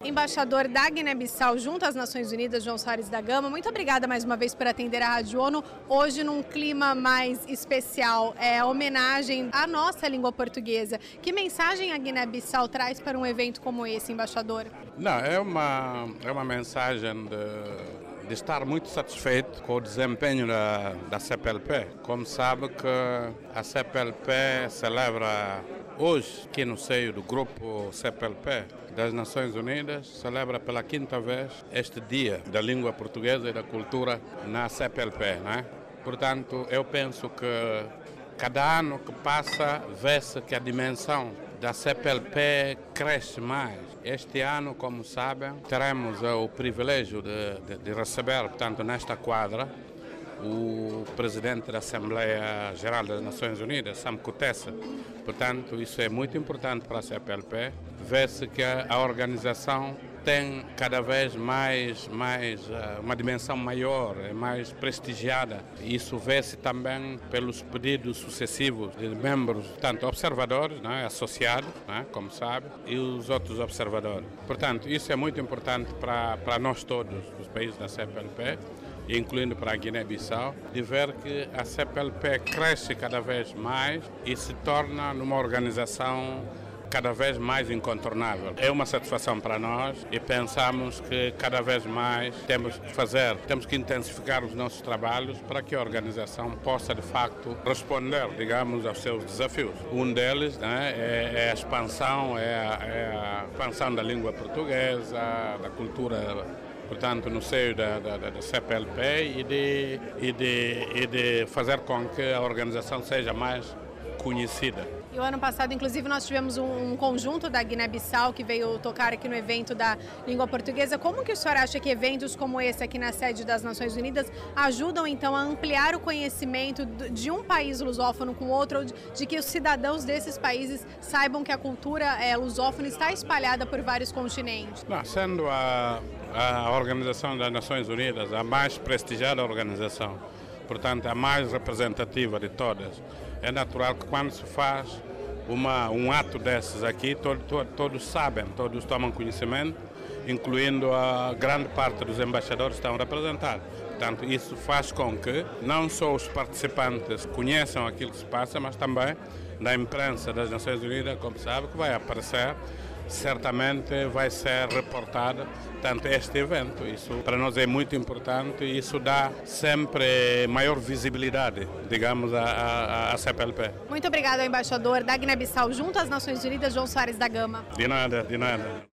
Embaixador da Guiné-Bissau junto às Nações Unidas, João Soares da Gama, muito obrigada mais uma vez por atender a Rádio ONU, hoje num clima mais especial, homenagem à nossa língua portuguesa. Que mensagem a Guiné-Bissau traz para um evento como esse, embaixador? Não, é uma mensagem de estar muito satisfeito com o desempenho da CPLP. Como sabe que a CPLP celebra hoje, aqui no seio do grupo CPLP das Nações Unidas, celebra pela quinta vez este Dia da Língua Portuguesa e da Cultura na CPLP, né? Portanto, eu penso que cada ano que passa vê-se que a dimensão da CPLP cresce mais. Este ano, como sabem, teremos o privilégio de receber, portanto, nesta quadra, o presidente da Assembleia Geral das Nações Unidas, Sam Kutesa. Portanto, isso é muito importante para a CPLP. Vê-se que a organização tem cada vez mais uma dimensão maior, é mais prestigiada. Isso vê-se também pelos pedidos sucessivos de membros, tanto observadores, né, associados, né, como sabe, e os outros observadores. Portanto, isso é muito importante para nós todos, os países da CPLP, incluindo para a Guiné-Bissau, de ver que a CPLP cresce cada vez mais e se torna numa organização cada vez mais incontornável. É uma satisfação para nós e pensamos que cada vez mais temos que intensificar os nossos trabalhos para que a organização possa de facto responder, digamos, aos seus desafios. Um deles, né, é a expansão da língua portuguesa, da cultura, portanto, no seio da CPLP e de fazer com que a organização seja mais conhecida. E o ano passado, inclusive, nós tivemos um conjunto da Guiné-Bissau que veio tocar aqui no evento da língua portuguesa. Como que o senhor acha que eventos como esse aqui na sede das Nações Unidas ajudam, então, a ampliar o conhecimento de um país lusófono com outro, de que os cidadãos desses países saibam que a cultura lusófona está espalhada por vários continentes? Não, sendo a Organização das Nações Unidas a mais prestigiada organização, portanto, a mais representativa de todas, é natural que quando se faz um ato desses aqui, todos sabem, todos tomam conhecimento, incluindo a grande parte dos embaixadores que estão representados. Portanto, isso faz com que não só os participantes conheçam aquilo que se passa, mas também na imprensa das Nações Unidas, como sabe, que vai aparecer, certamente vai ser reportado tanto este evento. Isso para nós é muito importante e isso dá sempre maior visibilidade, digamos, à CPLP. Muito obrigada, embaixador da Guiné-Bissau junto às Nações Unidas, João Soares da Gama. De nada, de nada.